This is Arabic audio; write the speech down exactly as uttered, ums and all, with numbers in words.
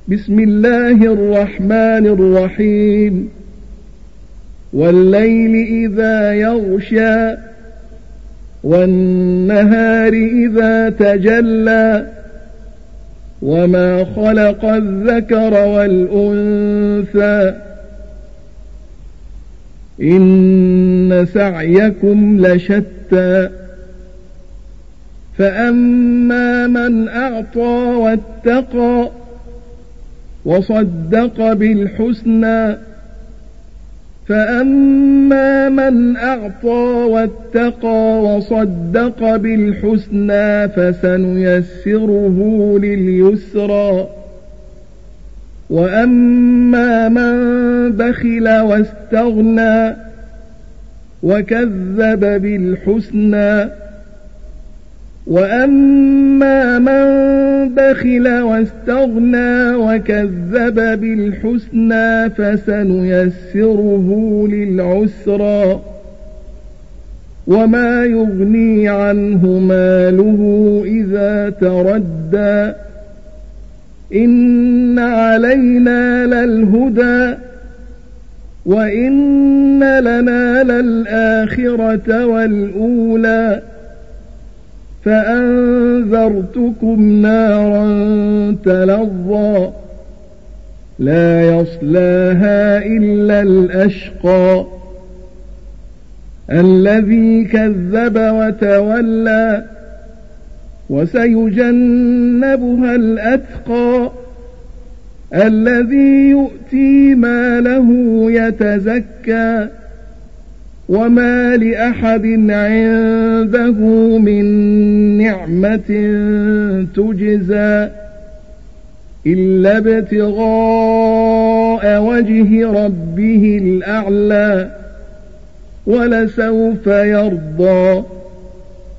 بسم الله الرحمن الرحيم والليل إذا يغشى والنهار إذا تجلى وما خلق الذكر والأنثى إن سعيكم لشتى فأما من أعطى واتقى وصدق بالحسنى فأما من أعطى واتقى وصدق بالحسنى فسنيسره لليسرى وأما من بخل واستغنى وكذب بالحسنى وأما من بخل واستغنى وكذب بالحسنى فسنيسره للعسرى وما يغني عنه ماله إذا تردى إن علينا للهدى وإن لنا للآخرة والأولى فأنذرتكم نارا تلظى لا يصلاها إلا الأشقى الذي كذب وتولى وسيجنبها الأتقى الذي يؤتي ماله يتزكى وما لأحد عنده من نعمة تجزى إلا ابتغاء وجه ربه الأعلى ولسوف يرضى.